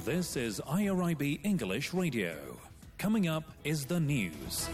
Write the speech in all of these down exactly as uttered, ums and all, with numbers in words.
This is I R I B English Radio. Coming up is the news.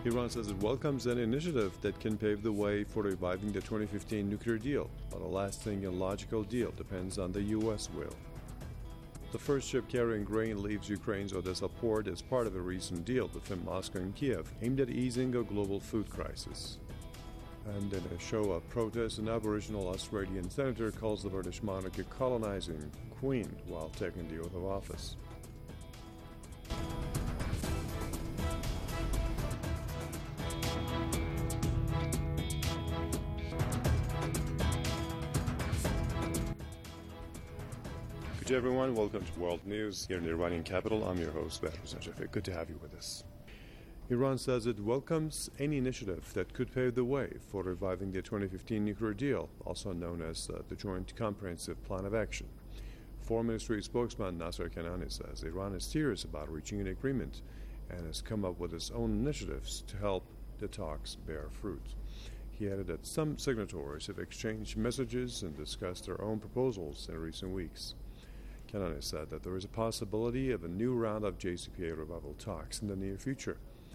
Iran says it welcomes an initiative that can pave the way for reviving the twenty fifteen nuclear deal, but a lasting and logical deal depends on the U S will. The first ship carrying grain leaves Ukraine's Odessa port as part of a recent deal between Moscow and Kiev aimed at easing a global food crisis. And in a show of protest, an Aboriginal Australian senator calls the British monarch a colonizing queen while taking the oath of office. Good day, everyone. Welcome to World News here in the Iranian capital. I'm your host, Behrouz Najafi. Good to have you with us. Iran says it welcomes any initiative that could pave the way for reviving the twenty fifteen nuclear deal, also known as uh, the Joint Comprehensive Plan of Action. Foreign Ministry spokesman Nasser Kanani says Iran is serious about reaching an agreement and has come up with its own initiatives to help the talks bear fruit. He added that some signatories have exchanged messages and discussed their own proposals in recent weeks. Kanani said that there is a possibility of a new round of J C P O A revival talks in the near future.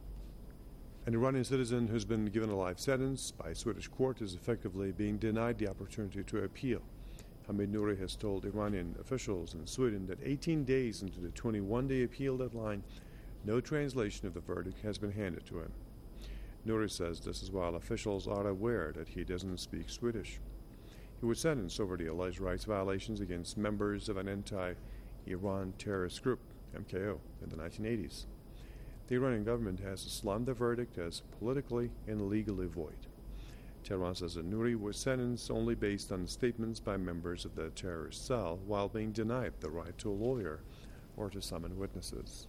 An Iranian citizen who's been given a life sentence by a Swedish court is effectively being denied the opportunity to appeal. Hamid Nouri has told Iranian officials in Sweden that eighteen days into the twenty-one day appeal deadline, no translation of the verdict has been handed to him. Nouri says this is while officials are aware that he doesn't speak Swedish. He was sentenced over the alleged rights violations against members of an anti-Iran terrorist group, M K O, in the nineteen eighties. The Iranian government has slammed the verdict as politically and legally void. Tehran says that Nouri was sentenced only based on statements by members of the terrorist cell while being denied the right to a lawyer or to summon witnesses.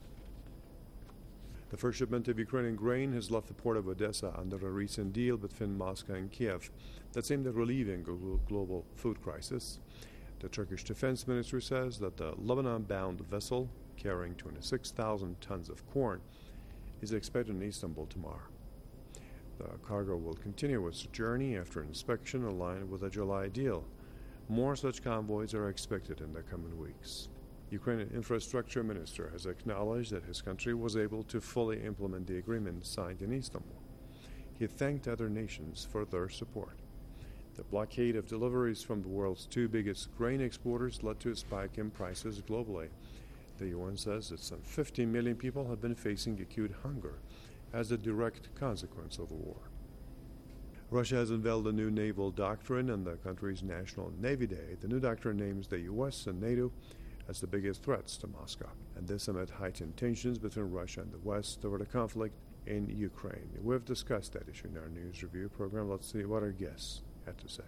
The first shipment of Ukrainian grain has left the port of Odessa under a recent deal between Moscow and Kiev that's aimed at relieving a global food crisis. The Turkish Defense Ministry says that the Lebanon-bound vessel carrying twenty-six thousand tons of corn is expected in Istanbul tomorrow. The cargo will continue its journey after inspection aligned with a July deal. More such convoys are expected in the coming weeks. Ukrainian infrastructure minister has acknowledged that his country was able to fully implement the agreement signed in Istanbul. He thanked other nations for their support. The blockade of deliveries from the world's two biggest grain exporters led to a spike in prices globally. The U N says that some fifty million people have been facing acute hunger as a direct consequence of the war. Russia has unveiled a new naval doctrine on the country's National Navy Day. The new doctrine names the U S and NATO as the biggest threats to Moscow, and this amid heightened tensions between Russia and the West over the conflict in Ukraine. We've discussed that issue in our news review program. Let's see what our guests had to say.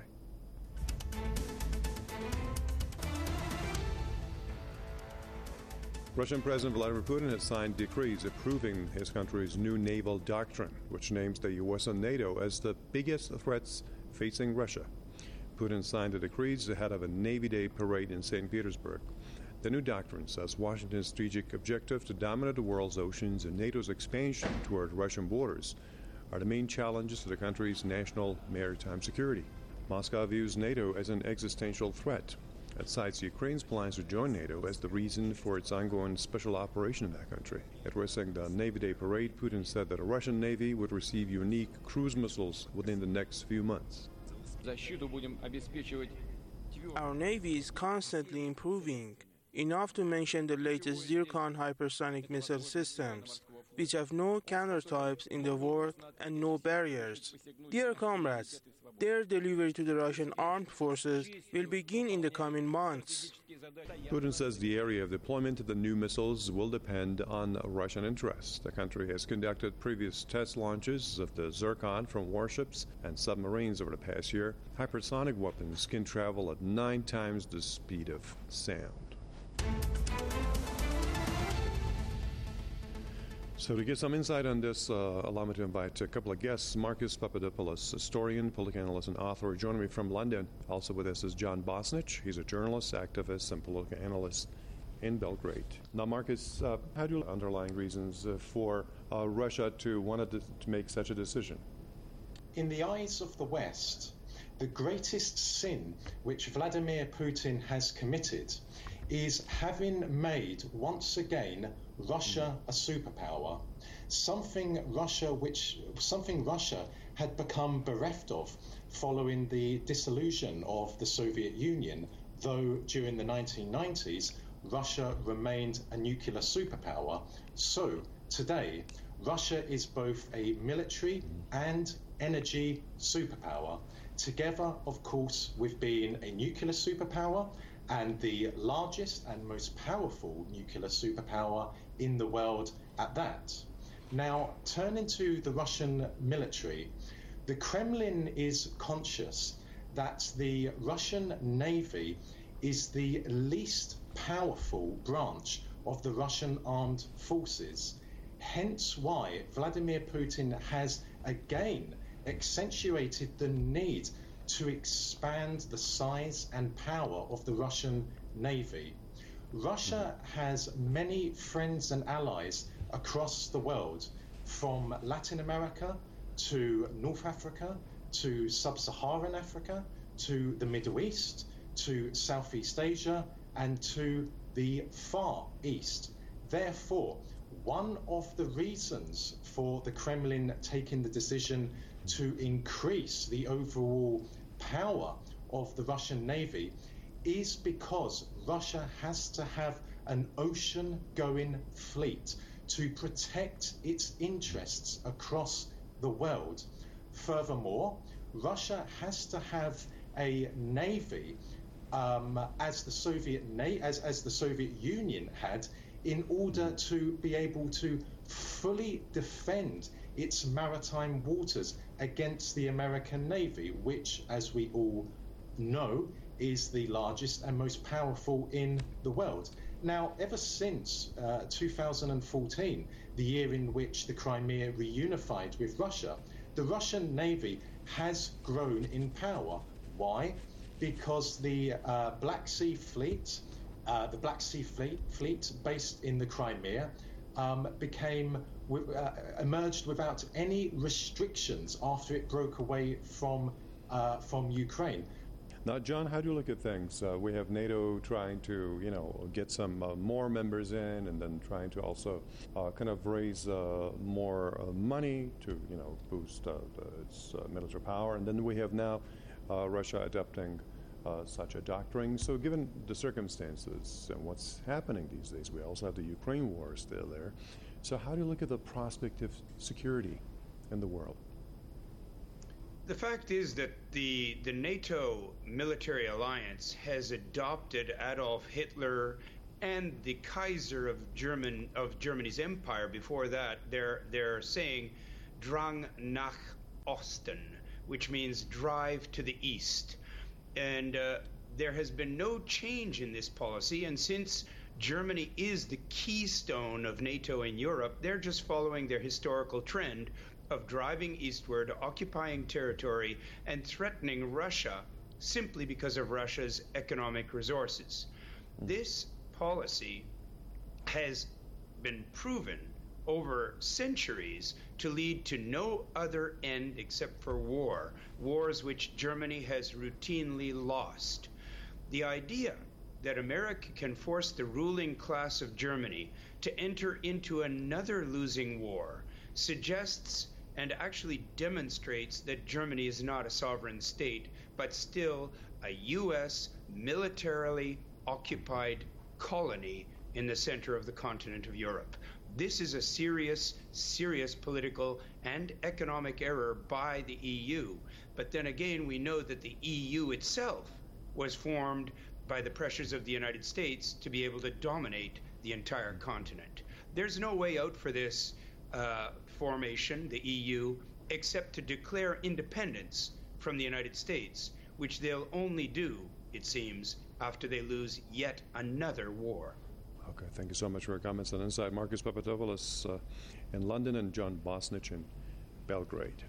Russian President Vladimir Putin has signed decrees approving his country's new naval doctrine, which names the U S and NATO as the biggest threats facing Russia. Putin signed the decrees ahead of a Navy Day parade in Saint Petersburg. The new doctrine says Washington's strategic objective to dominate the world's oceans and NATO's expansion toward Russian borders are the main challenges to the country's national maritime security. Moscow views NATO as an existential threat. It cites Ukraine's plans to join NATO as the reason for its ongoing special operation in that country. Addressing the Navy Day parade, Putin said that the Russian Navy would receive unique cruise missiles within the next few months. Our Navy is constantly improving, enough to mention the latest Zircon hypersonic missile systems, which have no countertypes in the world and no barriers. Dear comrades, their delivery to the Russian armed forces will begin in the coming months. Putin says the area of deployment of the new missiles will depend on Russian interests. The country has conducted previous test launches of the Zircon from warships and submarines over the past year. Hypersonic weapons can travel at nine times the speed of sound. So to get some insight on this, uh, allow me to invite a couple of guests. Marcus Papadopoulos, historian, political analyst, and author, joining me from London. Also with us is John Bosnich. He's a journalist, activist, and political analyst in Belgrade. Now, Marcus, uh, how do you underlying reasons uh, for uh, Russia to want to, to make such a decision? In the eyes of the West, the greatest sin which Vladimir Putin has committed is having made once again Russia a superpower. something Russia, which something Russia had become bereft of following the dissolution of the Soviet Union, though during the nineteen nineties, Russia remained a nuclear superpower. So today, Russia is both a military and energy superpower, together, of course, with being a nuclear superpower and the largest and most powerful nuclear superpower in the world at that. Now, turning to the Russian military, the Kremlin is conscious that the Russian Navy is the least powerful branch of the Russian armed forces, hence why Vladimir Putin has again accentuated the need to expand the size and power of the Russian Navy. Russia has many friends and allies across the world, from Latin America to North Africa to Sub-Saharan Africa to the Middle East to Southeast Asia and to the Far East. Therefore, one of the reasons for the Kremlin taking the decision to increase the overall power of the Russian Navy is because Russia has to have an ocean-going fleet to protect its interests across the world. Furthermore, Russia has to have a navy um, as the Soviet na- as, as the Soviet Union had, in order to be able to fully defend its maritime waters against the American Navy, which, as we all know, is the largest and most powerful in the world. Now, ever since uh, two thousand fourteen, the year in which the Crimea reunified with Russia, the Russian Navy has grown in power. Why? Because the uh, Black Sea Fleet, uh, the Black Sea Fleet, fleet based in the Crimea, um, became uh, emerged without any restrictions after it broke away from uh, from Ukraine. Now, John, how do you look at things? Uh, we have NATO trying to, you know, get some uh, more members in, and then trying to also uh, kind of raise uh, more uh, money to, you know, boost uh, the, its uh, military power. And then we have now uh, Russia adopting uh, such a doctrine. So, given the circumstances and what's happening these days, we also have the Ukraine war still there. So, how do you look at the prospect of security in the world? The fact is that the, the NATO military alliance has adopted Adolf Hitler and the Kaiser of German of Germany's empire. Before that, they're they're saying Drang nach Osten, which means drive to the east. And uh, there has been no change in this policy. And since Germany is the keystone of NATO in Europe, they're just following their historical trend of driving eastward, occupying territory, and threatening Russia simply because of Russia's economic resources. This policy has been proven over centuries to lead to no other end except for war, wars which Germany has routinely lost. The idea that America can force the ruling class of Germany to enter into another losing war suggests and actually demonstrates that Germany is not a sovereign state, but still a U S militarily occupied colony in the center of the continent of Europe. This is a serious, serious political and economic error by the E U. But then again, we know that the E U itself was formed by the pressures of the United States to be able to dominate the entire continent. There's no way out for this uh, formation, the E U, except to declare independence from the United States, which they'll only do, it seems, after they lose yet another war. Okay, thank you so much for your comments on Inside. Marcus Papadopoulos uh, in London and John Bosnich in Belgrade.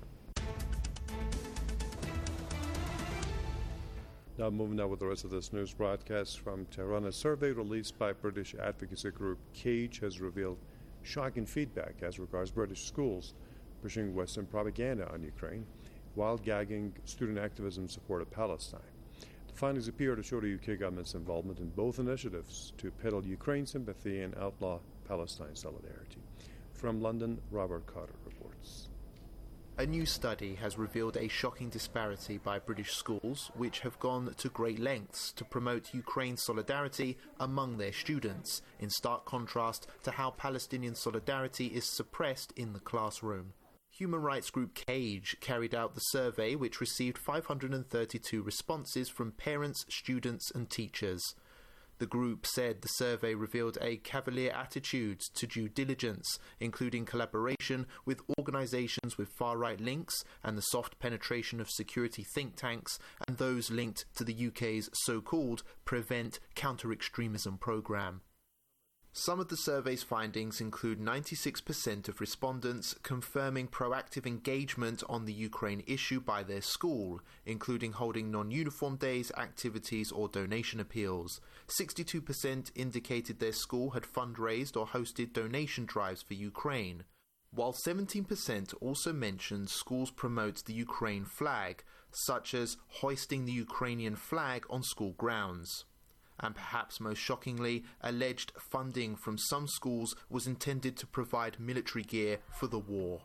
Now moving on with the rest of this news broadcast from Tehran. A survey released by British advocacy group CAGE has revealed shocking feedback as regards British schools pushing Western propaganda on Ukraine while gagging student activism support of Palestine. The findings appear to show the U K government's involvement in both initiatives to peddle Ukraine sympathy and outlaw Palestine solidarity. From London, Robert Carter reports. A new study has revealed a shocking disparity by British schools, which have gone to great lengths to promote Ukraine's solidarity among their students, in stark contrast to how Palestinian solidarity is suppressed in the classroom. Human rights group CAGE carried out the survey, which received five hundred thirty-two responses from parents, students and teachers. The group said the survey revealed a cavalier attitude to due diligence, including collaboration with organisations with far-right links and the soft penetration of security think tanks and those linked to the U K's so-called Prevent Counter-Extremism programme. Some of the survey's findings include ninety-six percent of respondents confirming proactive engagement on the Ukraine issue by their school, including holding non-uniform days, activities or donation appeals. sixty-two percent indicated their school had fundraised or hosted donation drives for Ukraine, while seventeen percent also mentioned schools promote the Ukraine flag, such as hoisting the Ukrainian flag on school grounds. And perhaps most shockingly, alleged funding from some schools was intended to provide military gear for the war.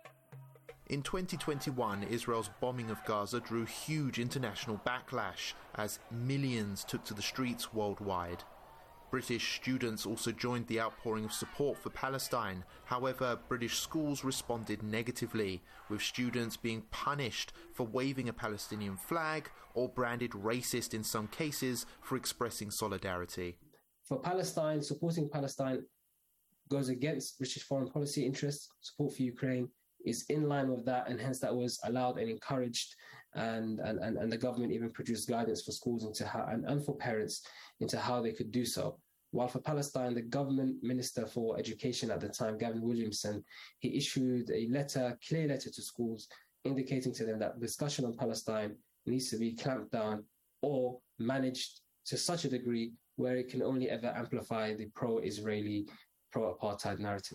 In twenty twenty-one, Israel's bombing of Gaza drew huge international backlash as millions took to the streets worldwide. British students also joined the outpouring of support for Palestine. However, British schools responded negatively, with students being punished for waving a Palestinian flag or branded racist in some cases for expressing solidarity. For Palestine, supporting Palestine goes against British foreign policy interests. Support for Ukraine is in line with that, and hence that was allowed and encouraged, and, and, and, and the government even produced guidance for schools into how, and, and for parents into how they could do so. While for Palestine, the government minister for education at the time, Gavin Williamson, he issued a letter, clear letter to schools, indicating to them that discussion on Palestine needs to be clamped down or managed to such a degree where it can only ever amplify the pro-Israeli, pro-apartheid narrative.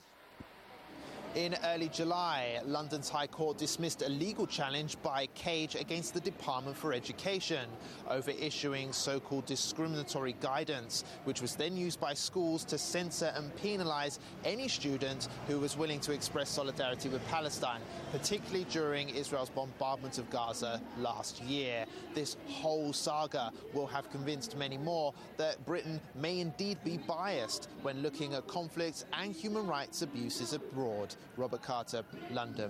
In early July, London's High Court dismissed a legal challenge by CAGE against the Department for Education over issuing so-called discriminatory guidance, which was then used by schools to censor and penalise any student who was willing to express solidarity with Palestine, particularly during Israel's bombardment of Gaza last year. This whole saga will have convinced many more that Britain may indeed be biased when looking at conflicts and human rights abuses abroad. Robert Carter, London.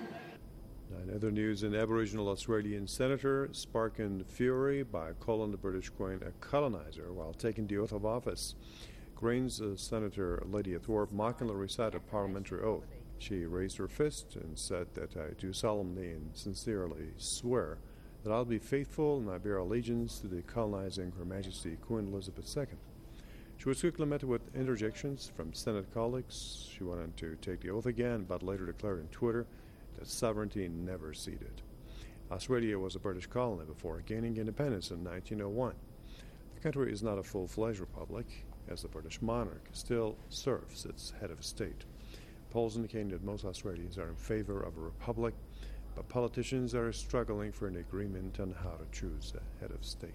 In other news, an Aboriginal Australian senator sparking fury by calling the British Queen a colonizer while taking the oath of office. Greens uh, Senator Lydia Thorpe mockingly recited a parliamentary oath. She raised her fist and said that I do solemnly and sincerely swear that I'll be faithful and I bear allegiance to the colonizing Her Majesty Queen Elizabeth the Second. She was quickly met with interjections from Senate colleagues. She wanted to take the oath again, but later declared on Twitter that sovereignty never ceded. Australia was a British colony before gaining independence in nineteen oh one. The country is not a full-fledged republic, as the British monarch still serves its head of state. Polls indicating that most Australians are in favor of a republic, but politicians are struggling for an agreement on how to choose a head of state.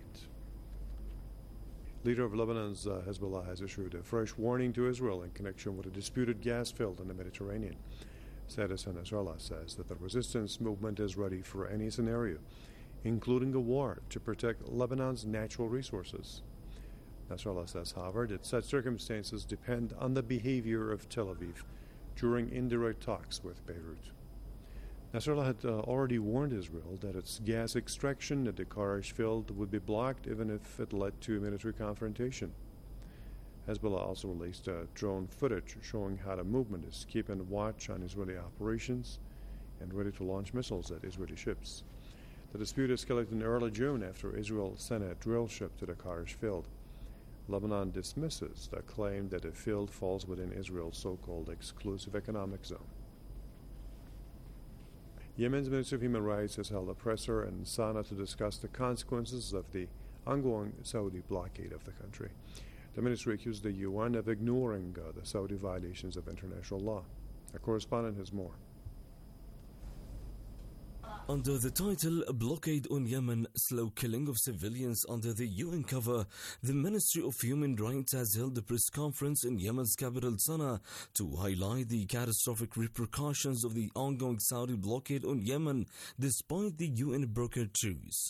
Leader of Lebanon's uh, Hezbollah has issued a fresh warning to Israel in connection with a disputed gas field in the Mediterranean. Said Hassan Nasrallah says that the resistance movement is ready for any scenario, including a war to protect Lebanon's natural resources. Nasrallah says, however, that such circumstances depend on the behavior of Tel Aviv during indirect talks with Beirut. Nasrallah had uh, already warned Israel that its gas extraction at the Karash field would be blocked even if it led to a military confrontation. Hezbollah also released uh, drone footage showing how the movement is keeping watch on Israeli operations and ready to launch missiles at Israeli ships. The dispute escalated in early June after Israel sent a drill ship to the Karash field. Lebanon dismisses the claim that the field falls within Israel's so-called exclusive economic zone. Yemen's Ministry of Human Rights has held a presser in Sana'a to discuss the consequences of the ongoing Saudi blockade of the country. The ministry accused the U N of ignoring uh, the Saudi violations of international law. Our correspondent has more. Under the title Blockade on Yemen, Slow Killing of Civilians Under the U N Cover, the Ministry of Human Rights has held a press conference in Yemen's capital Sana'a to highlight the catastrophic repercussions of the ongoing Saudi blockade on Yemen despite the U N-brokered truce.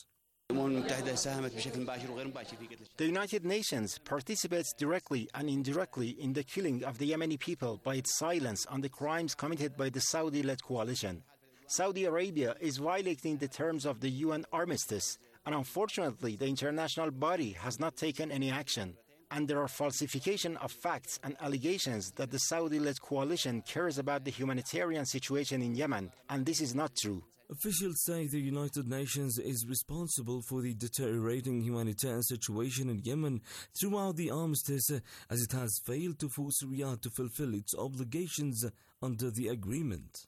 The United Nations participates directly and indirectly in the killing of the Yemeni people by its silence on the crimes committed by the Saudi-led coalition. Saudi Arabia is violating the terms of the U N armistice, and unfortunately the international body has not taken any action. And there are falsification of facts and allegations that the Saudi-led coalition cares about the humanitarian situation in Yemen, and this is not true. Officials say the United Nations is responsible for the deteriorating humanitarian situation in Yemen throughout the armistice, as it has failed to force Riyadh to fulfill its obligations under the agreement.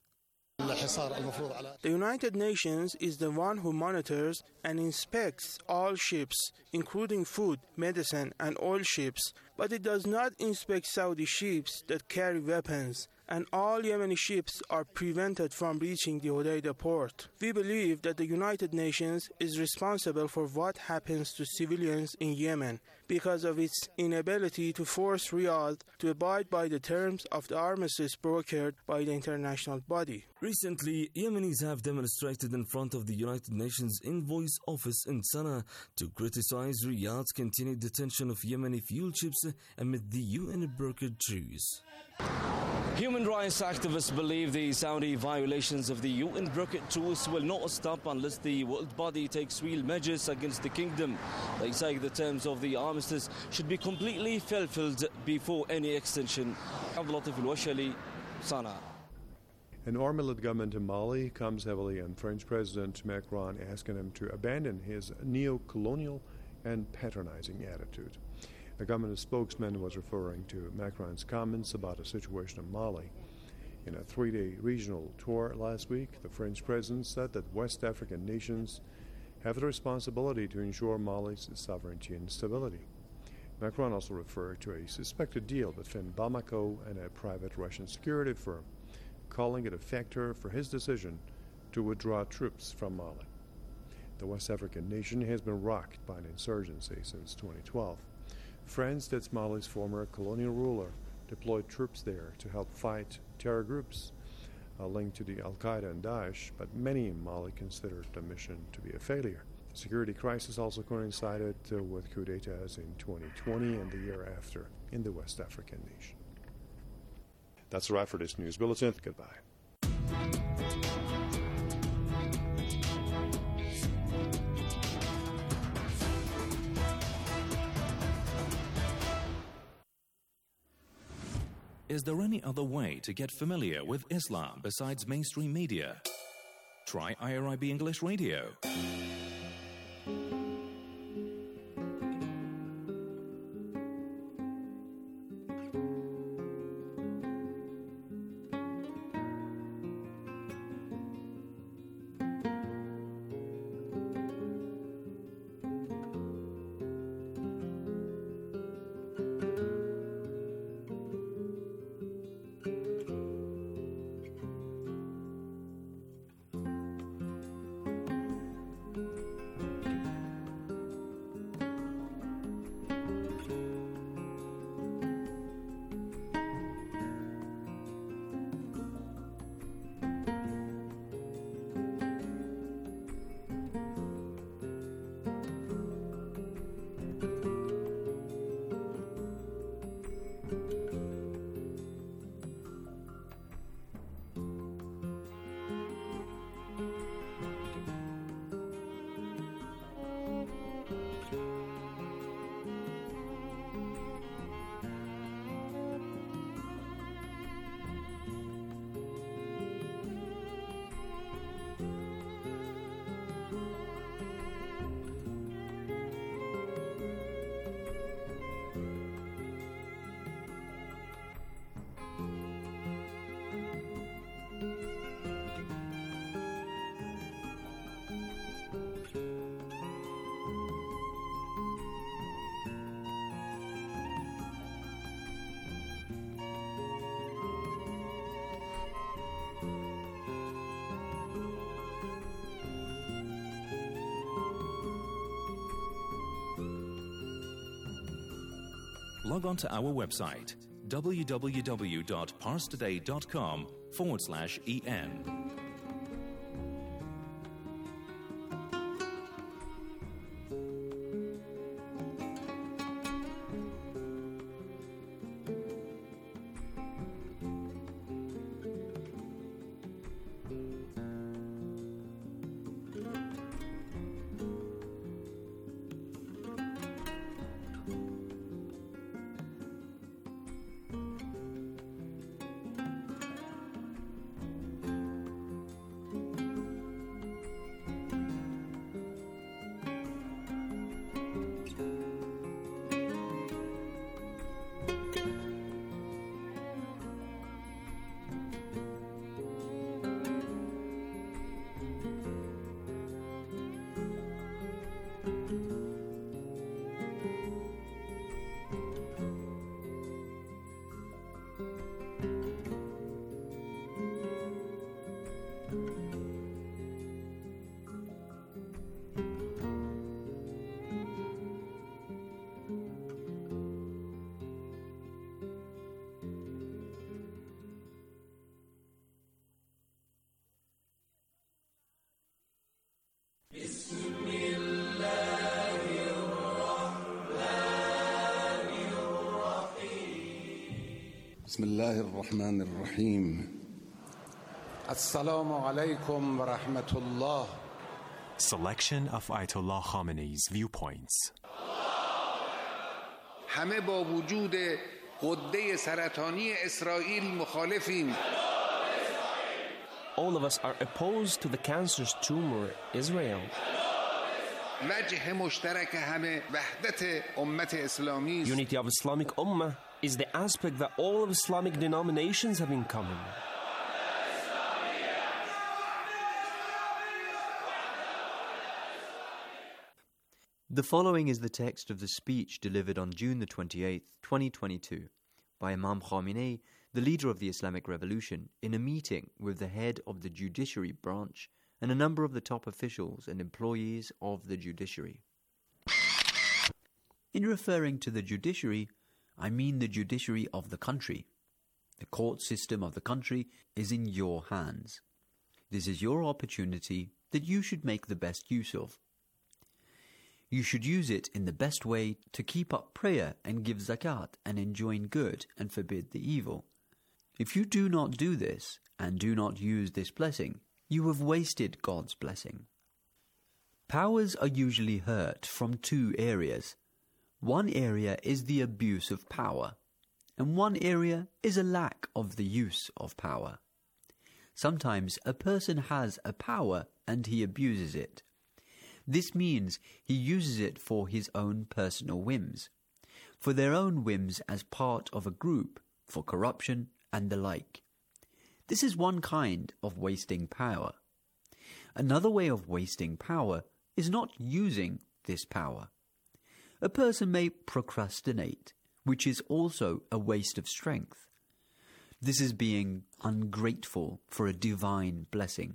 The United Nations is the one who monitors and inspects all ships, including food, medicine, and oil ships, but it does not inspect Saudi ships that carry weapons, and all Yemeni ships are prevented from reaching the Hodeidah port. We believe that the United Nations is responsible for what happens to civilians in Yemen because of its inability to force Riyadh to abide by the terms of the armistice brokered by the international body. Recently, Yemenis have demonstrated in front of the United Nations Envoy's office in Sana'a to criticize Riyadh's continued detention of Yemeni fuel ships amid the U N-brokered truce. Human rights activists believe the Saudi violations of the U N-brokered truce will not stop unless the world body takes real measures against the kingdom. They say the terms of the armistice should be completely fulfilled before any extension. Abdulatif al-Washali, Sana'a. An army-led government in Mali comes heavily on French President Macron asking him to abandon his neo-colonial and patronizing attitude. The government spokesman was referring to Macron's comments about the situation in Mali. In a three-day regional tour last week, the French president said that West African nations have the responsibility to ensure Mali's sovereignty and stability. Macron also referred to a suspected deal between Bamako and a private Russian security firm, calling it a factor for his decision to withdraw troops from Mali. The West African nation has been rocked by an insurgency since twenty twelve. France, that's Mali's former colonial ruler, deployed troops there to help fight terror groups uh, linked to the Al-Qaeda and Daesh, but many in Mali considered the mission to be a failure. The security crisis also coincided uh, with coup d'etats in twenty twenty and the year after in the West African nation. That's a wrap for this news bulletin. Goodbye. Is there any other way to get familiar with Islam besides mainstream media? Try I R I B English Radio. log on to our website www.parstoday.com forward slash en. بسم الله الرحمن الرحيم السلام عليكم ورحمة الله. Selection of Ayatollah Khamenei's viewpoints. همه با وجود غده سرطانی اسرائیل مخالفیم. All of us are opposed to the cancerous tumor Israel. وجه مشترک همه وحدت امت اسلامی. Unity of Islamic Ummah is the aspect that all of Islamic denominations have in common. The following is the text of the speech delivered on June the twenty-eighth, twenty twenty-two, by Imam Khamenei, the leader of the Islamic Revolution, in a meeting with the head of the judiciary branch and a number of the top officials and employees of the judiciary. In referring to the judiciary, I mean the judiciary of the country. The court system of the country is in your hands. This is your opportunity that you should make the best use of. You should use it in the best way to keep up prayer and give zakat and enjoin good and forbid the evil. If you do not do this and do not use this blessing, you have wasted God's blessing. Powers are usually hurt from two areas. One area is the abuse of power, and one area is a lack of the use of power. Sometimes a person has a power and he abuses it. This means he uses it for his own personal whims, for their own whims as part of a group, for corruption and the like. This is one kind of wasting power. Another way of wasting power is not using this power. A person may procrastinate, which is also a waste of strength. This is being ungrateful for a divine blessing.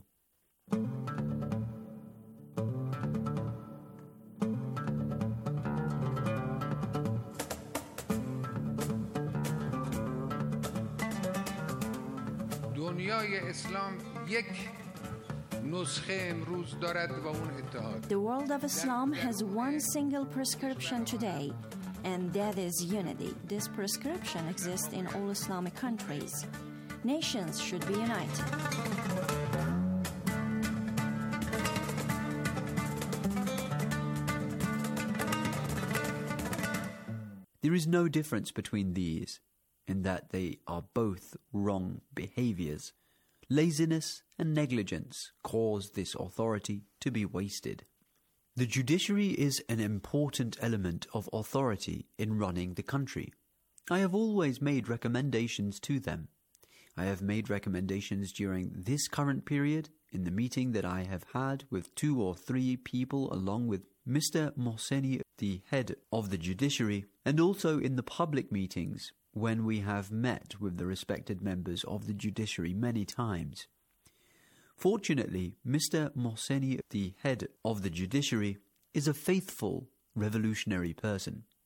دنیای اسلام یک نسخه امروز دارد و اون اتحاد. The world of Islam has one single prescription today, and that is unity. This prescription exists in all Islamic countries. Nations should be united. There is no difference between these, in that they are both wrong behaviors. Laziness and negligence cause this authority to be wasted. The judiciary is an important element of authority in running the country. I have always made recommendations to them. I have made recommendations during this current period in the meeting that I have had with two or three people along with Mister Mohseni, the head of the judiciary, and also in the public meetings when we have met with the respected members of the judiciary many times. Fortunately, Mister Mohseni, the head of the judiciary, is a faithful revolutionary person.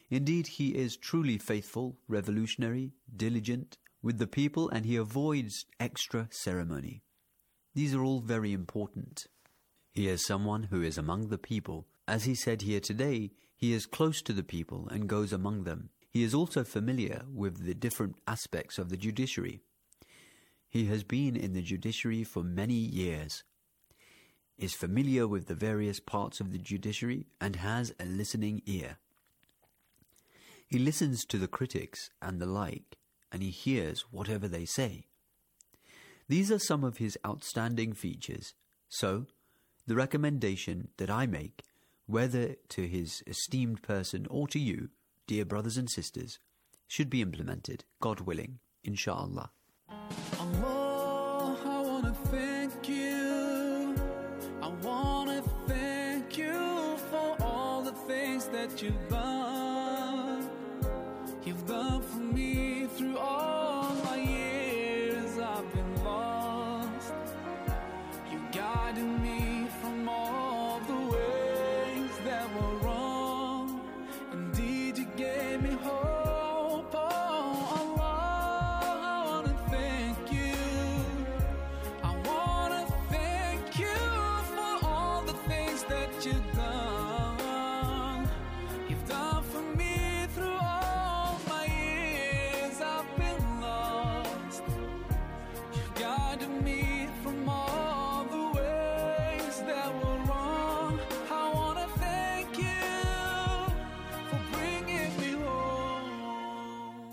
Indeed, he is truly faithful, revolutionary, diligent with the people, and he avoids extra ceremony. These are all very important. He is someone who is among the people. As he said here today, he is close to the people and goes among them. He is also familiar with the different aspects of the judiciary. He has been in the judiciary for many years, is familiar with the various parts of the judiciary, and has a listening ear. He listens to the critics and the like, and he hears whatever they say. These are some of his outstanding features. So, the recommendation that I make, whether to his esteemed person or to you, dear brothers and sisters, should be implemented, God willing, inshallah. Allah, I want to thank you. I want to thank you for all the things that you've done. You've done for me through all my years I've been lost. You guided me from all the ways that were wrong. Indeed, you gave me hope. Oh, Allah, I want to thank you. I want to thank you for all the things that you've done. You've done for me through all my years I've been lost. You've guided me from all the ways that were wrong. I want to thank you for bringing me home.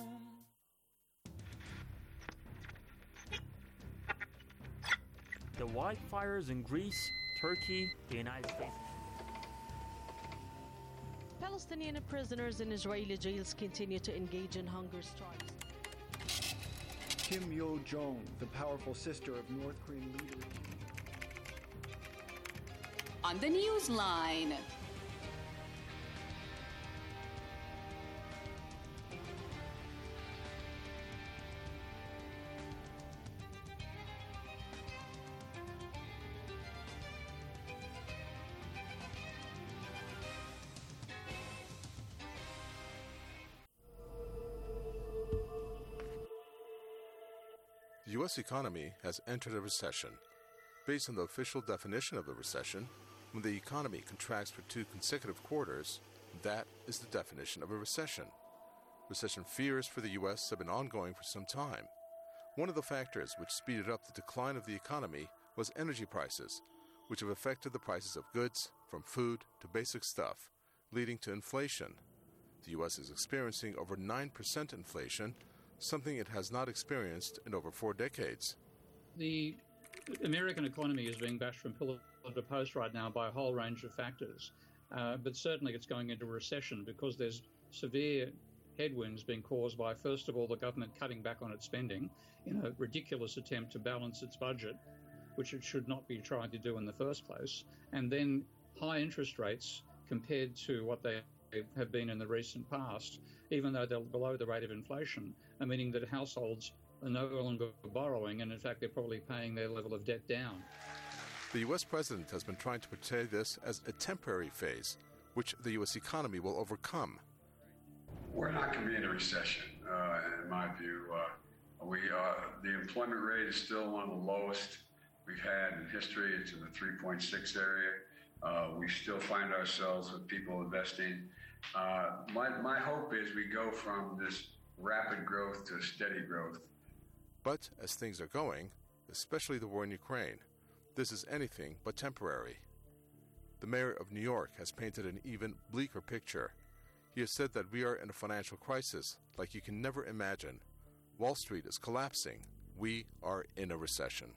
The wildfires in Greece, Turkey, the United States. Palestinian prisoners in Israeli jails continue to engage in hunger strikes. Kim Yo-jong, the powerful sister of North Korean leader. On the Newsline. The U S economy has entered a recession. Based on the official definition of a recession, when the economy contracts for two consecutive quarters, that is the definition of a recession. Recession fears for the U S have been ongoing for some time. One of the factors which speeded up the decline of the economy was energy prices, which have affected the prices of goods, from food to basic stuff, leading to inflation. The U S is experiencing over nine percent inflation, something it has not experienced in over four decades. The American economy is being bashed from pillar to post right now by a whole range of factors, uh, but certainly it's going into a recession because there's severe headwinds being caused by, first of all, the government cutting back on its spending in a ridiculous attempt to balance its budget, which it should not be trying to do in the first place, and then high interest rates compared to what they have been in the recent past, even though they're below the rate of inflation, are meaning that households are no longer borrowing, and in fact they're probably paying their level of debt down. The U S president has been trying to portray this as a temporary phase, which the U S economy will overcome. We're not going to be in a recession, uh, in my view. Uh, we uh, the employment rate is still one of the lowest we've had in history. It's in the three point six area. Uh, we still find ourselves with people investing. Uh, my, my hope is we go from this rapid growth to steady growth. But as things are going, especially the war in Ukraine, this is anything but temporary. The mayor of New York has painted an even bleaker picture. He has said that we are in a financial crisis like you can never imagine. Wall Street is collapsing. We are in a recession.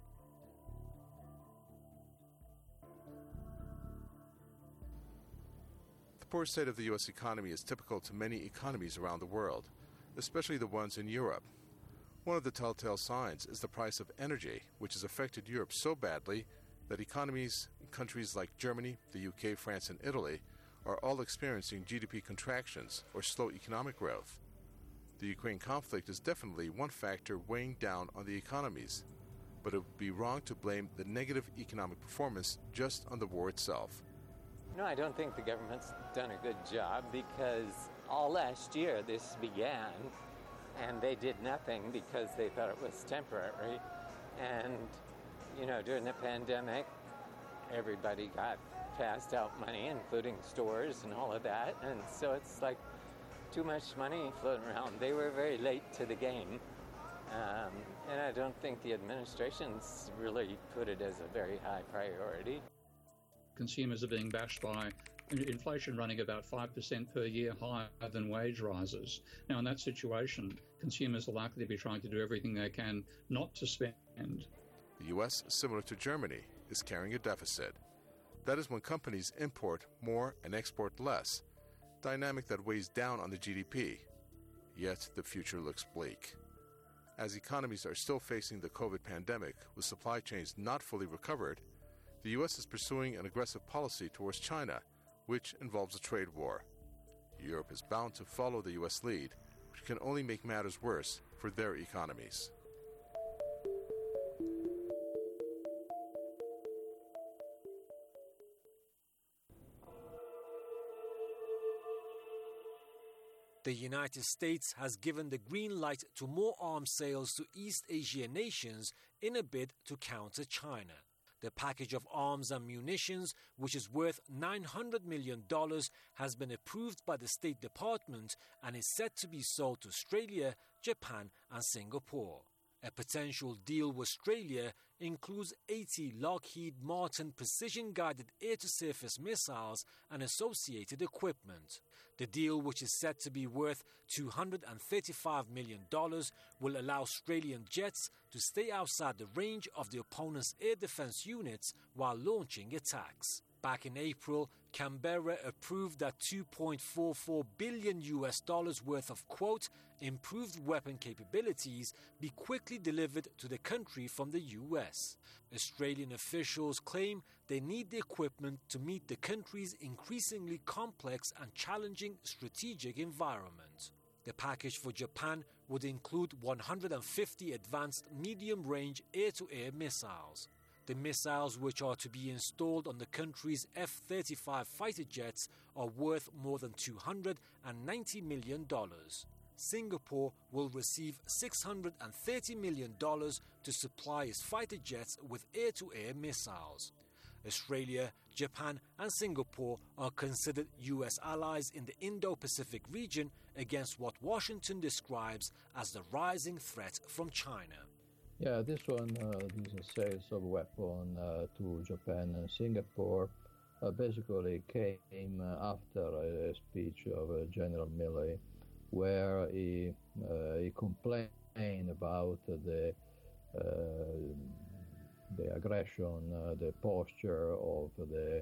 The poor state of the U S economy is typical to many economies around the world, especially the ones in Europe. One of the telltale signs is the price of energy, which has affected Europe so badly that economies in countries like Germany, the U K, France, and Italy are all experiencing G D P contractions or slow economic growth. The Ukraine conflict is definitely one factor weighing down on the economies, but it would be wrong to blame the negative economic performance just on the war itself. No, I don't think the government's done a good job because all last year this began, and they did nothing because they thought it was temporary. And, you know, during the pandemic, everybody got passed out money, including stores and all of that. And so it's like too much money floating around. They were very late to the game. Um, and I don't think the administration's really put it as a very high priority. Consumers are being bashed by inflation running about five percent per year higher than wage rises. Now, in that situation, consumers are likely to be trying to do everything they can not to spend. The U S, similar to Germany, is carrying a deficit. That is when companies import more and export less, dynamic that weighs down on the G D P. Yet the future looks bleak. As economies are still facing the COVID pandemic with supply chains not fully recovered, the U S is pursuing an aggressive policy towards China, which involves a trade war. Europe is bound to follow the U S lead, which can only make matters worse for their economies. The United States has given the green light to more arms sales to East Asian nations in a bid to counter China. The package of arms and munitions, which is worth nine hundred million dollars, has been approved by the State Department and is set to be sold to Australia, Japan and Singapore. A potential deal with Australia includes eighty Lockheed Martin precision-guided air-to-surface missiles and associated equipment. The deal, which is said to be worth two hundred thirty-five million dollars, will allow Australian jets to stay outside the range of the opponent's air defense units while launching attacks. Back in April, Canberra approved that two point four four billion U S dollars worth of, quote, improved weapon capabilities be quickly delivered to the country from the U S. Australian officials claim they need the equipment to meet the country's increasingly complex and challenging strategic environment. The package for Japan would include one hundred fifty advanced medium-range air-to-air missiles. The missiles, which are to be installed on the country's F thirty-five fighter jets, are worth more than two hundred ninety million dollars. Singapore will receive six hundred thirty million dollars to supply its fighter jets with air-to-air missiles. Australia, Japan and Singapore are considered U S allies in the Indo-Pacific region against what Washington describes as the rising threat from China. Yeah, this one, uh, these sales of weapons uh, to Japan and Singapore uh, basically came uh, after a speech of uh, General Milley, where he, uh, he complained about the uh, the aggression, uh, the posture of the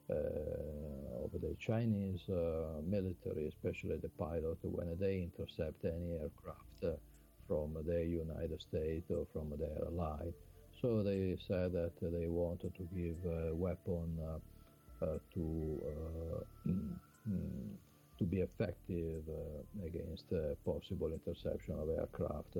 uh, of the Chinese uh, military, especially the pilot, when they intercept any aircraft uh, from the United States or from their ally. So they said that they wanted to give a weapon uh, uh, to uh, to be effective uh, against uh, possible interception of aircraft.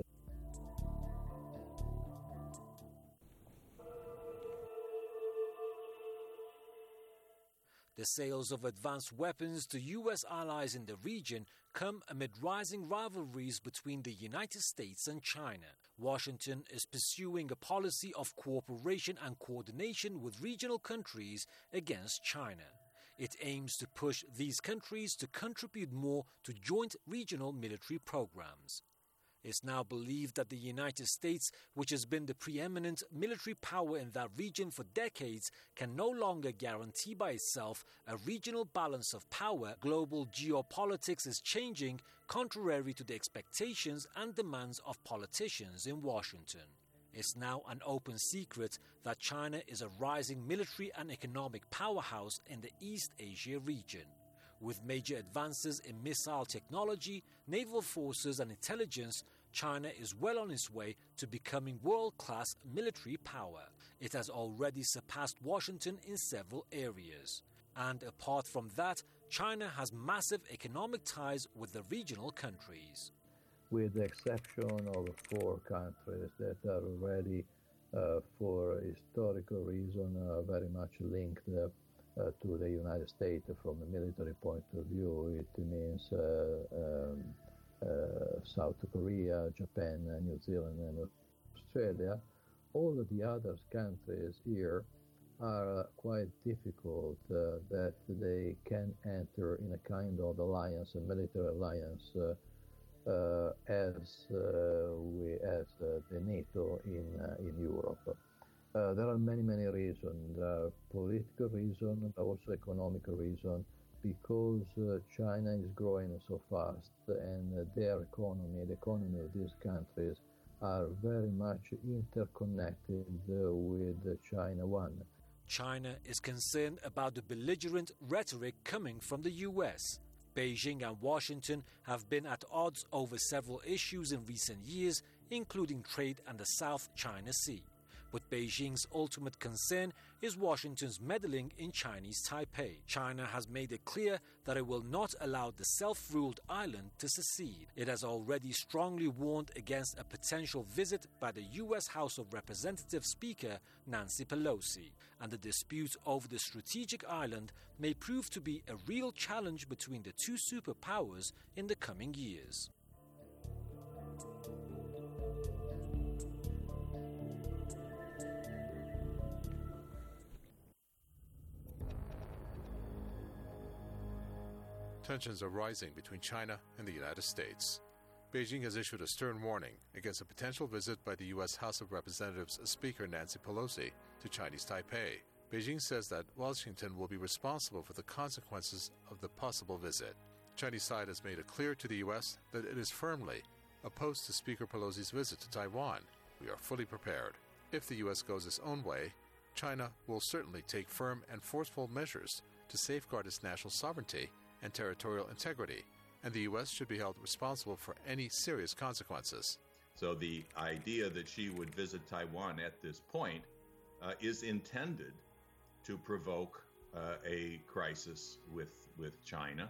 The sales of advanced weapons to U S allies in the region come amid rising rivalries between the United States and China. Washington is pursuing a policy of cooperation and coordination with regional countries against China. It aims to push these countries to contribute more to joint regional military programs. It's now believed that the United States, which has been the preeminent military power in that region for decades, can no longer guarantee by itself a regional balance of power. Global geopolitics is changing, contrary to the expectations and demands of politicians in Washington. It's now an open secret that China is a rising military and economic powerhouse in the East Asia region. With major advances in missile technology, naval forces and intelligence, China is well on its way to becoming world-class military power. It has already surpassed Washington in several areas. And apart from that, China has massive economic ties with the regional countries. With the exception of four countries that are already, uh, for historical reason, uh, very much linked uh, uh, to the United States from a military point of view. It means uh, um, uh, South Korea, Japan, New Zealand, and Australia. All of the other countries here are quite difficult uh, that they can enter in a kind of alliance, a military alliance, uh, uh, as uh, we as uh, the NATO in uh, in Europe. Uh, there are many many reasons. There are political reasons, but also economic reasons, because uh, China is growing so fast, and uh, their economy, the economy of these countries, are very much interconnected uh, with China one. China is concerned about the belligerent rhetoric coming from the U S. Beijing and Washington have been at odds over several issues in recent years, including trade and the South China Sea. But Beijing's ultimate concern is Washington's meddling in Chinese Taipei. China has made it clear that it will not allow the self-ruled island to secede. It has already strongly warned against a potential visit by the U S House of Representatives Speaker Nancy Pelosi. And the dispute over the strategic island may prove to be a real challenge between the two superpowers in the coming years. Tensions are rising between China and the United States. Beijing has issued a stern warning against a potential visit by the U S House of Representatives Speaker Nancy Pelosi to Chinese Taipei. Beijing says that Washington will be responsible for the consequences of the possible visit. Chinese side has made it clear to the U S that it is firmly opposed to Speaker Pelosi's visit to Taiwan. We are fully prepared. If the U S goes its own way, China will certainly take firm and forceful measures to safeguard its national sovereignty and territorial integrity, and the U S should be held responsible for any serious consequences. So the idea that she would visit Taiwan at this point uh, is intended to provoke uh, a crisis with with China.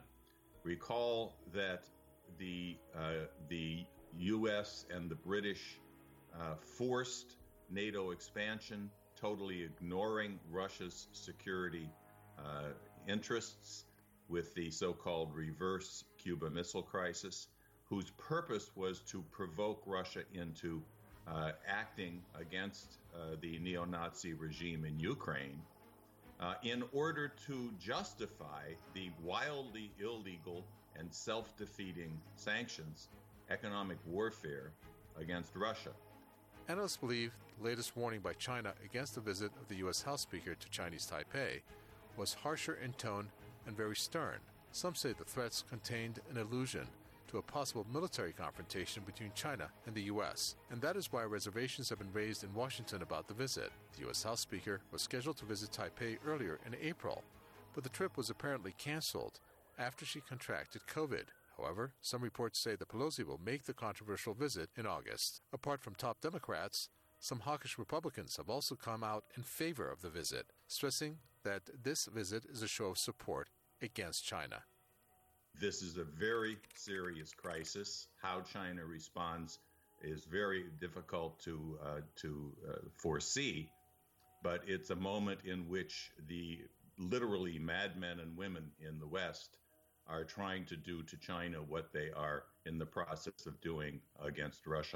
Recall that the uh, the U S and the British uh, forced NATO expansion, totally ignoring Russia's security uh, interests, with the so-called reverse Cuba Missile Crisis, whose purpose was to provoke Russia into uh, acting against uh, the neo-Nazi regime in Ukraine uh, in order to justify the wildly illegal and self-defeating sanctions, economic warfare against Russia. Analysts believe the latest warning by China against the visit of the U S House Speaker to Chinese Taipei was harsher in tone and very stern. Some say the threats contained an allusion to a possible military confrontation between China and the U S, and that is why reservations have been raised in Washington about the visit. The U S House Speaker was scheduled to visit Taipei earlier in April, but the trip was apparently canceled after she contracted COVID. However, some reports say that Pelosi will make the controversial visit in August. Apart from top Democrats, some hawkish Republicans have also come out in favor of the visit, stressing that this visit is a show of support against China. This is a very serious crisis. How China responds is very difficult to uh, to uh, foresee, but it's a moment in which the literally madmen and women in the West are trying to do to China what they are in the process of doing against Russia.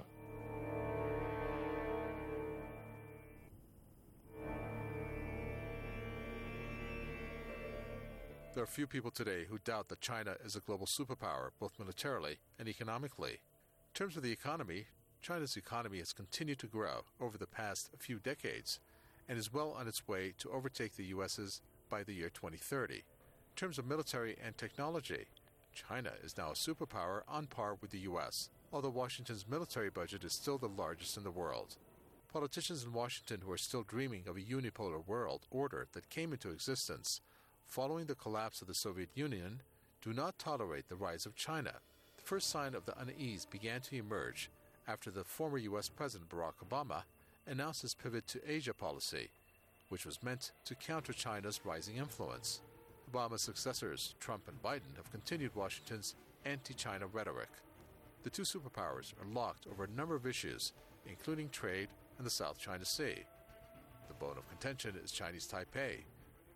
There are few people today who doubt that China is a global superpower, both militarily and economically. In terms of the economy, China's economy has continued to grow over the past few decades and is well on its way to overtake the U S's by the year twenty thirty. In terms of military and technology, China is now a superpower on par with the U S, although Washington's military budget is still the largest in the world. Politicians in Washington who are still dreaming of a unipolar world order that came into existence following the collapse of the Soviet Union do not tolerate the rise of China. The first sign of the unease began to emerge after the former U S President Barack Obama announced his pivot to Asia policy, which was meant to counter China's rising influence. Obama's successors, Trump and Biden, have continued Washington's anti-China rhetoric. The two superpowers are locked over a number of issues, including trade and the South China Sea. The bone of contention is Chinese Taipei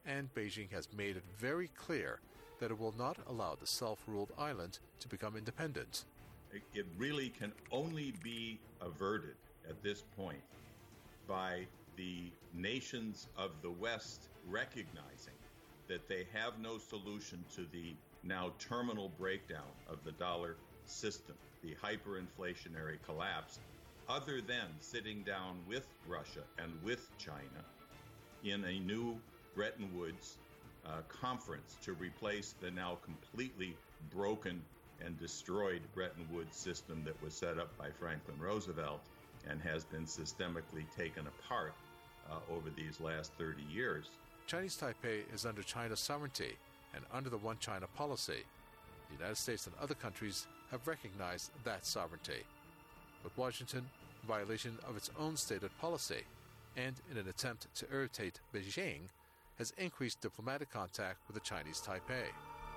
and Beijing has made it very clear that it will not allow the self-ruled island to become independent. It really can only be averted at this point by the nations of the West recognizing that they have no solution to the now terminal breakdown of the dollar system, the hyperinflationary collapse, other than sitting down with Russia and with China in a new Bretton Woods uh, conference to replace the now completely broken and destroyed Bretton Woods system that was set up by Franklin Roosevelt and has been systemically taken apart uh, over these last thirty years. Chinese Taipei is under China's sovereignty and under the One China policy. The United States and other countries have recognized that sovereignty. But Washington, in violation of its own stated policy, and in an attempt to irritate Beijing, has increased diplomatic contact with the Chinese Taipei.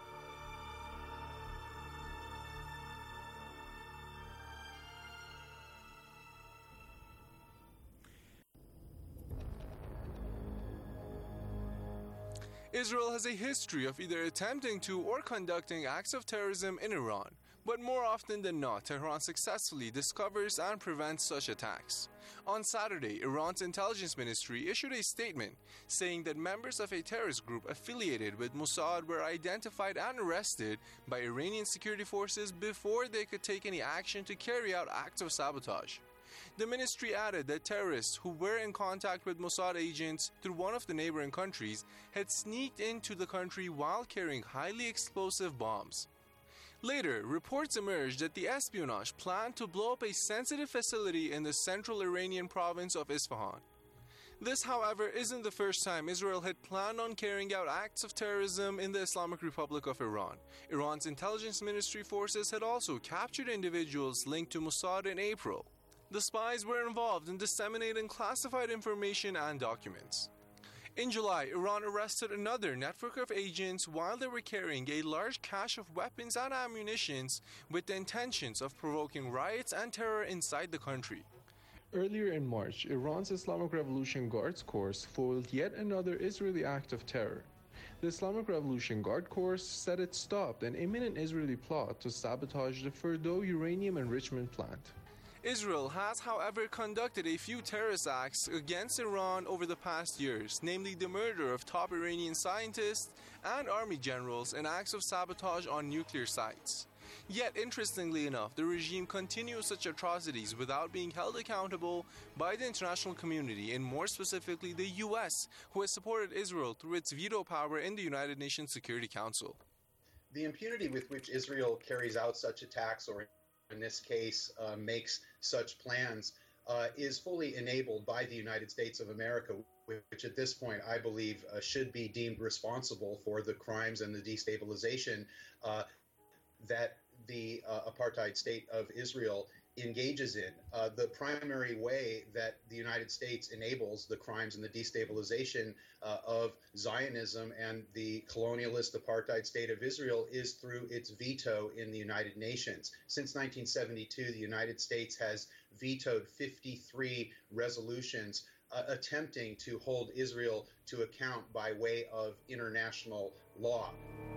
Israel has a history of either attempting to or conducting acts of terrorism in Iran, but more often than not, Tehran successfully discovers and prevents such attacks. On Saturday, Iran's intelligence ministry issued a statement saying that members of a terrorist group affiliated with Mossad were identified and arrested by Iranian security forces before they could take any action to carry out acts of sabotage. The ministry added that terrorists who were in contact with Mossad agents through one of the neighboring countries had sneaked into the country while carrying highly explosive bombs. Later, reports emerged that the espionage planned to blow up a sensitive facility in the central Iranian province of Isfahan. This, however, isn't the first time Israel had planned on carrying out acts of terrorism in the Islamic Republic of Iran. Iran's intelligence ministry forces had also captured individuals linked to Mossad in April. The spies were involved in disseminating classified information and documents. In July, Iran arrested another network of agents while they were carrying a large cache of weapons and ammunition with the intentions of provoking riots and terror inside the country. Earlier in March, Iran's Islamic Revolution Guards Corps foiled yet another Israeli act of terror. The Islamic Revolution Guard Corps said it stopped an imminent Israeli plot to sabotage the Fordow uranium enrichment plant. Israel has, however, conducted a few terrorist acts against Iran over the past years, namely the murder of top Iranian scientists and army generals and acts of sabotage on nuclear sites. Yet, interestingly enough, the regime continues such atrocities without being held accountable by the international community, and more specifically the U S, who has supported Israel through its veto power in the United Nations Security Council. The impunity with which Israel carries out such attacks, or in this case, uh, makes such plans, uh, is fully enabled by the United States of America, which at this point I believe uh, should be deemed responsible for the crimes and the destabilization uh, that the uh, apartheid state of Israel engages in. Uh, the primary way that the United States enables the crimes and the destabilization uh, of Zionism and the colonialist apartheid state of Israel is through its veto in the United Nations. Since nineteen seventy-two, the United States has vetoed fifty-three resolutions uh, attempting to hold Israel to account by way of international law.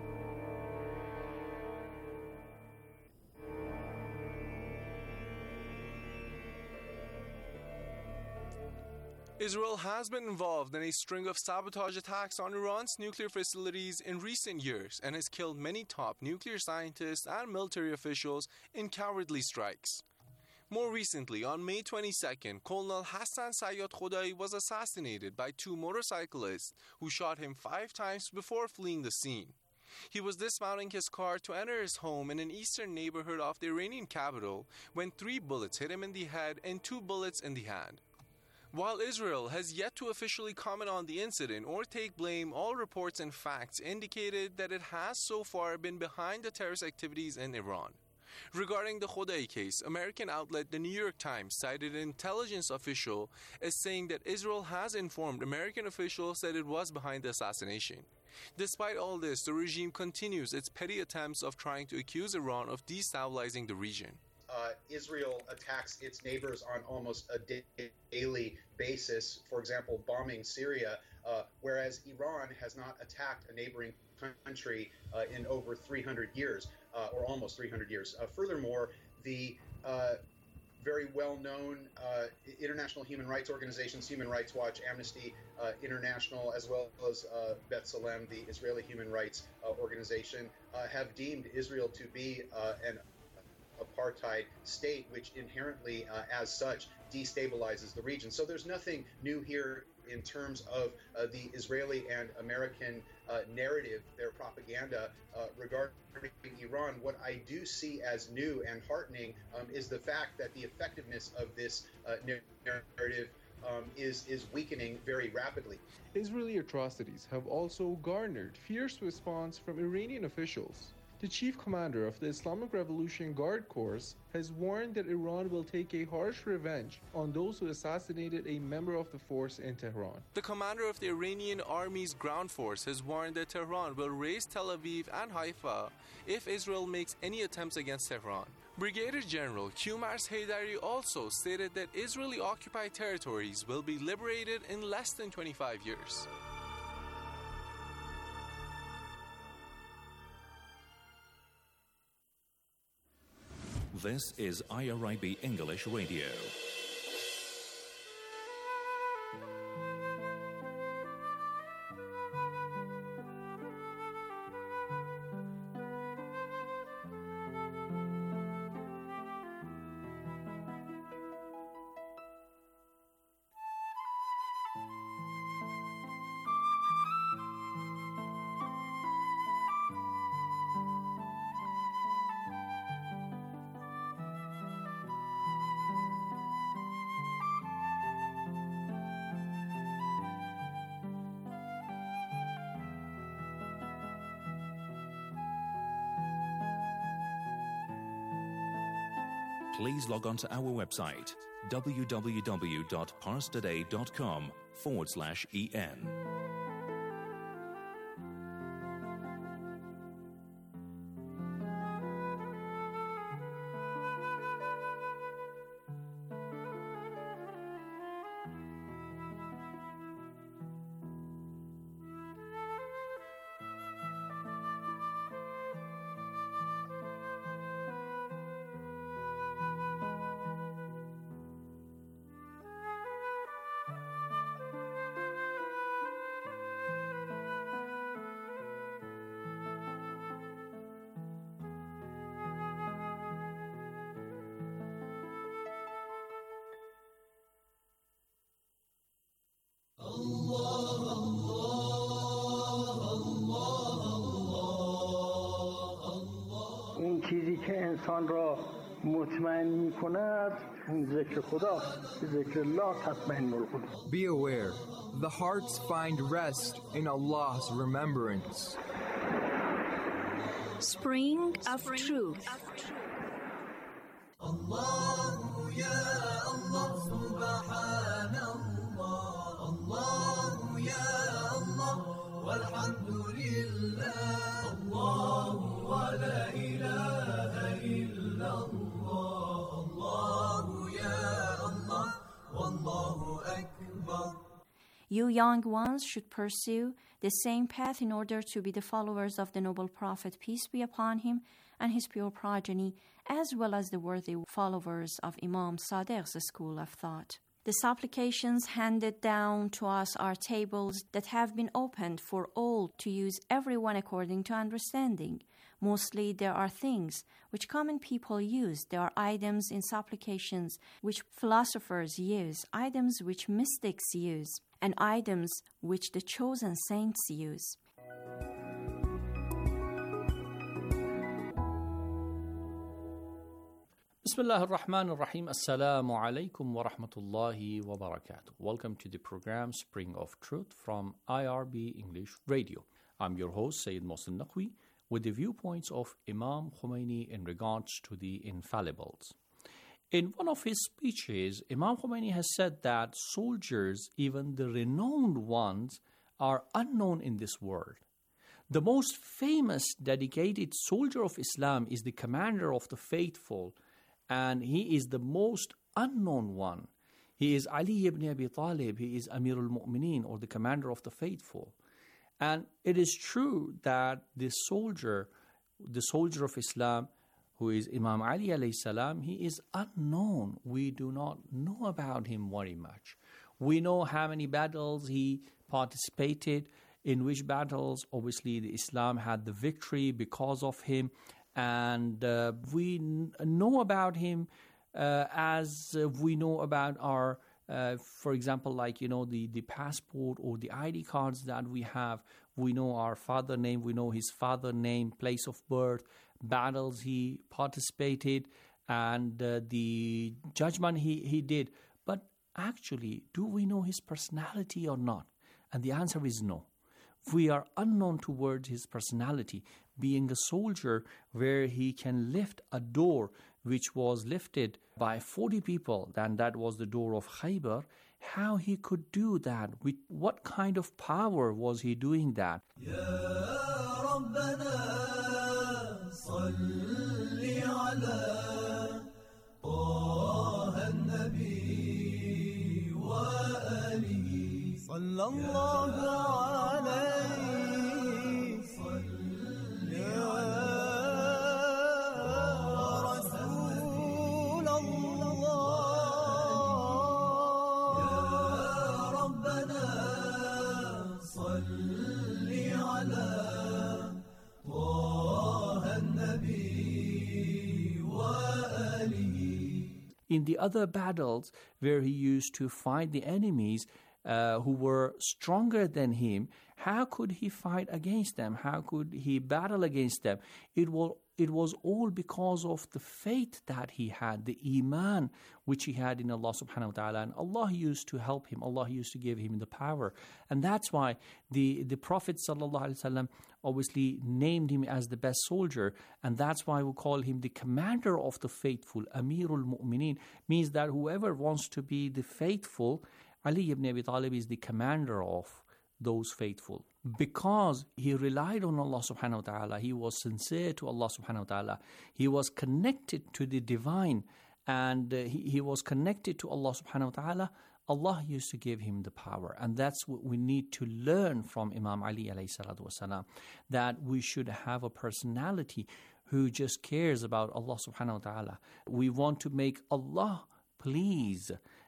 Israel has been involved in a string of sabotage attacks on Iran's nuclear facilities in recent years and has killed many top nuclear scientists and military officials in cowardly strikes. More recently, on May twenty-second, Colonel Hassan Sayyad Khodai was assassinated by two motorcyclists who shot him five times before fleeing the scene. He was dismounting his car to enter his home in an eastern neighborhood of the Iranian capital when three bullets hit him in the head and two bullets in the hand. While Israel has yet to officially comment on the incident or take blame, all reports and facts indicated that it has so far been behind the terrorist activities in Iran. Regarding the Khodai case, American outlet The New York Times cited an intelligence official as saying that Israel has informed American officials that it was behind the assassination. Despite all this, the regime continues its petty attempts of trying to accuse Iran of destabilizing the region. uh, Israel attacks its neighbors on almost a da- daily basis, for example, bombing Syria, uh, whereas Iran has not attacked a neighboring country uh, in over three hundred years, uh, or almost three hundred years. Uh, furthermore, the uh, very well-known uh, international human rights organizations, Human Rights Watch, Amnesty uh, International, as well as uh, B'Tselem, the Israeli human rights uh, organization, uh, have deemed Israel to be uh, an apartheid state, which inherently, uh, as such, destabilizes the region. So there's nothing new here in terms of uh, the Israeli and American uh, narrative, their propaganda uh, regarding Iran. What I do see as new and heartening um, is the fact that the effectiveness of this uh, narrative um, is, is weakening very rapidly. Israeli atrocities have also garnered fierce response from Iranian officials. The chief commander of the Islamic Revolution Guard Corps has warned that Iran will take a harsh revenge on those who assassinated a member of the force in Tehran. The commander of the Iranian Army's ground force has warned that Tehran will raise Tel Aviv and Haifa if Israel makes any attempts against Tehran. Brigadier General Qumars Haydari also stated that Israeli occupied territories will be liberated in less than twenty-five years. This is I R I B English Radio. Please log on to our website, www.parstoday.com forward slash en. اون چیزی که انسان را مطمئن می‌کند ذکر خداست. ذکر الله تطمئن القلوب. Be aware, the hearts find rest in Allah's remembrance. Spring of Truth. الله يا الله سبحان الله الله يا الله والحمد لله الله ولا إله إلا الله الله يا الله والله أكبر. You young ones should pursue the same path in order to be the followers of the noble Prophet, peace be upon him, and his pure progeny, as well as the worthy followers of Imam Sadiq's school of thought. The supplications handed down to us are tables that have been opened for all to use, everyone according to understanding. Mostly there are things which common people use. There are items in supplications which philosophers use, items which mystics use, and items which the chosen saints use. Bismillah ar-Rahman ar-Rahim. Assalamu alaikum wa rahmatullahi wa barakatuh. Welcome to the program Spring of Truth from I R B English Radio. I'm your host, Sayyid Mohsen Naqvi, with the viewpoints of Imam Khomeini in regards to the infallibles. In one of his speeches, Imam Khomeini has said that soldiers, even the renowned ones, are unknown in this world. The most famous dedicated soldier of Islam is the commander of the faithful, and he is the most unknown one. He is Ali ibn Abi Talib. He is Amir al-Mu'mineen, or the commander of the faithful. And it is true that the soldier, the soldier of Islam, who is Imam Ali alayhi salam, he is unknown. We do not know about him very much. We know how many battles he participated, in which battles, obviously, the Islam had the victory because of him. And uh, we n- know about him uh, as uh, we know about our, uh, for example, like, you know, the, the passport or the I D cards that we have. We know our father name, we know his father name, place of birth, battles he participated, and uh, the judgment he, he did. But actually, do we know his personality or not? And the answer is no. We are unknown towards his personality. Being a soldier where he can lift a door which was lifted by forty people, and that was the door of Khaybar, how he could do that, with what kind of power was he doing that? In the other battles where he used to fight the enemies uh, who were stronger than him, how could he fight against them? How could he battle against them? It was, it was all because of the faith that he had, the iman which he had in Allah subhanahu wa ta'ala. And Allah used to help him. Allah used to give him the power. And that's why the, the Prophet sallallahu alaihi wasallam obviously named him as the best soldier. And that's why we call him the commander of the faithful. Amirul Mu'mineen means that whoever wants to be the faithful, Ali ibn Abi Talib is the commander of those faithful. Because he relied on Allah subhanahu wa ta'ala, he was sincere to Allah subhanahu wa ta'ala, he was connected to the divine, and uh, he, he was connected to Allah subhanahu wa ta'ala, Allah used to give him the power. And that's what we need to learn from Imam Ali alayhi salatu wasalam, that we should have a personality who just cares about Allah subhanahu wa ta'ala. We want to make Allah please,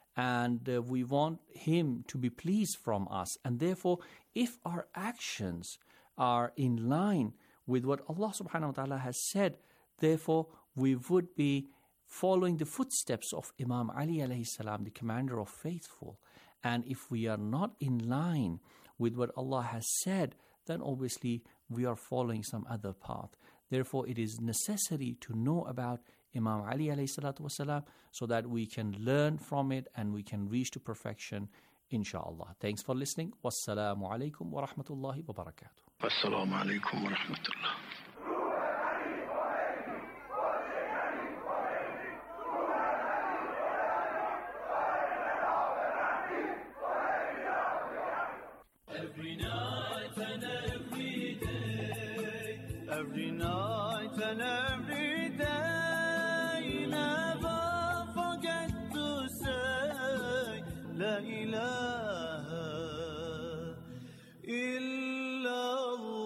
and uh, we want him to be pleased from us. And therefore, if our actions are in line with what Allah subhanahu wa ta'ala has said, therefore we would be following the footsteps of Imam Ali alayhi salam, the commander of faithful. And if we are not in line with what Allah has said, then obviously we are following some other path. Therefore, it is necessary to know about Imam Ali alayhi salatu wasalam, so that we can learn from it and we can reach to perfection, inshallah. Thanks for listening. Wassalamu alaikum wa rahmatullahi wa barakatuh. Wassalamu alaikum wa rahmatullah. Every night and every day, every night and every day, never forget to say La ilaha illallah.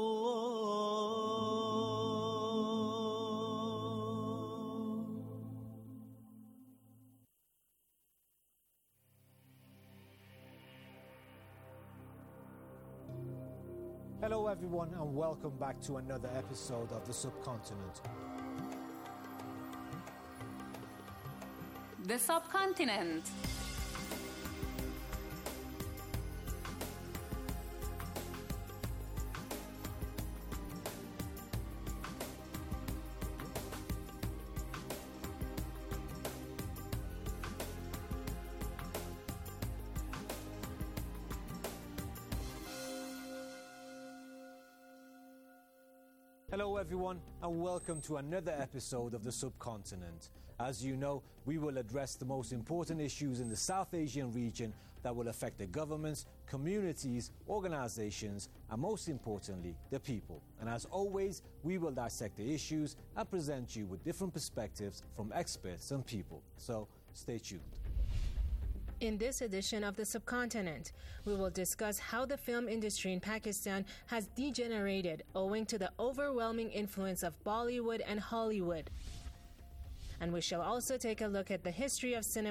Hello everyone, and welcome back to another episode of The Subcontinent. The Subcontinent. Hello everyone, and welcome to another episode of The Subcontinent. As you know, we will address the most important issues in the South Asian region that will affect the governments, communities, organizations, and most importantly, the people. And as always, we will dissect the issues and present you with different perspectives from experts and people. So stay tuned. In this edition of The Subcontinent, we will discuss how the film industry in Pakistan has degenerated owing to the overwhelming influence of Bollywood and Hollywood. And we shall also take a look at the history of cinema